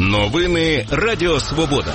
Новини Радіо Свобода.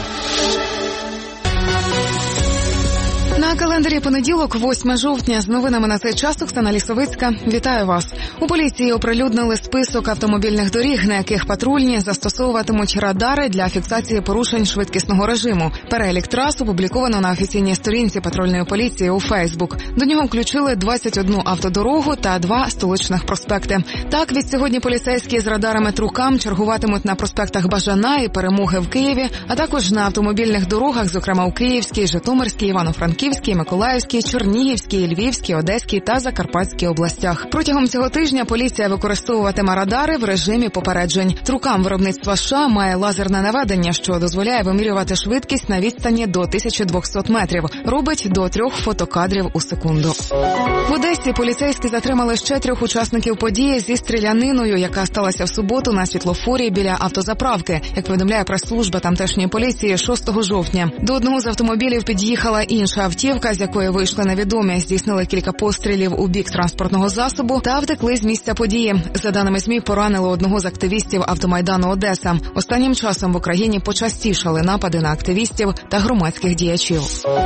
На календарі понеділок, 8 жовтня. З новинами на цей час Оксана Лісовицька. Вітаю вас. У поліції оприлюднили список автомобільних доріг, на яких патрульні застосовуватимуть радари для фіксації порушень швидкісного режиму. Перелік трас опубліковано на офіційній сторінці патрульної поліції у Фейсбук. До нього включили 21 автодорогу та 2 столичних проспекти. Так, відсьогодні поліцейські з радарами Трукам чергуватимуть на проспектах Бажана і Перемоги в Києві, а також на автомобільних дорогах, зокрема у Київській, Житомирській, Івано-Франківській, Миколаївській, Чернігівській, Львівській, Одеській та Закарпатській областях. Протягом цього тижня поліція використовуватиме радари в режимі попереджень. Трукам виробництва США має лазерне наведення, що дозволяє вимірювати швидкість на відстані до 1200 метрів. Робить до 3 фотокадрів у секунду. В Одесі поліцейські затримали ще 3 учасників події зі стріляниною, яка сталася в суботу на світлофорі біля автозаправки. Як повідомляє прес-служба тамтешньої поліції, 6 жовтня. До одного з автомобілів під'їхала інша автівка, з якої вийшли невідомі, здійснили кілька пострілів у бік транспортного засобу та втекли з місця події. За даними ЗМІ, поранили одного з активістів автомайдану Одеса. Останнім часом в Україні почастішали напади на активістів та громадських діячів.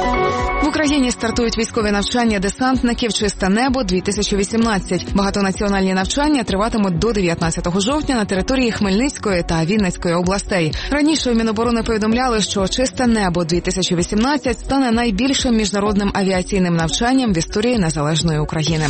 В Україні стартують військові навчання десантників «Чисте небо-2018». Багатонаціональні навчання триватимуть до 19 жовтня на території Хмельницької та Вінницької областей. Раніше в Міноборони повідомляли, що «Чисте небо-2018» стане найбільшим міжнародним авіаційним навчанням в історії незалежної України.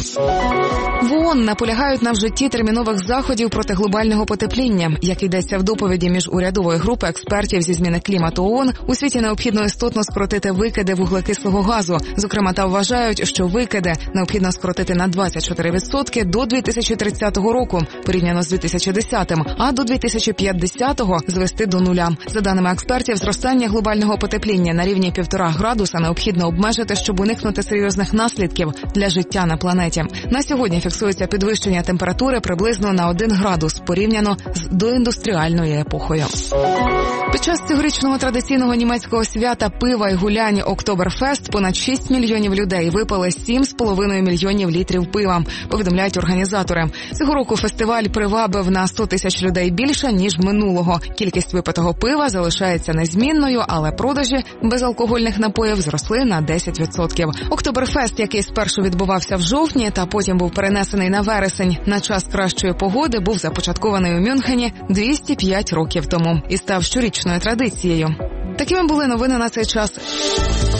В ООН наполягають на вжитті термінових заходів проти глобального потепління. Як йдеться в доповіді міжурядової групи експертів зі зміни клімату ООН, у світі необхідно істотно скоротити викиди вуглекислого газу. Зокрема, та вважають, що викиди необхідно скоротити на 24% до 2030 року, порівняно з 2010-м, а до 2050-го звести до нуля. За даними експертів, зростання глобального потепління на рівні 1,5 градуса необхідно обмежити, щоб уникнути серйозних наслідків для життя на планеті. На сьогодні фіксується підвищення температури приблизно на 1 градус, порівняно з доіндустріальною епохою. Під час цьогорічного традиційного німецького свята пива і гулянь «Октоберфест» понад 6 мільйонів людей випили 7,5 мільйонів літрів пива, повідомляють організатори. Цього року фестиваль привабив на 100 тисяч людей більше, ніж минулого. Кількість випитого пива залишається незмінною, але продажі безалкогольних напоїв зросли на 10%. «Октоберфест», який спершу відбувався в жовтні та потім був перенесений на вересень на час кращої погоди, був започаткований у Мюнхені 205 років тому і став щорічною традицією. Такими були новини на цей час.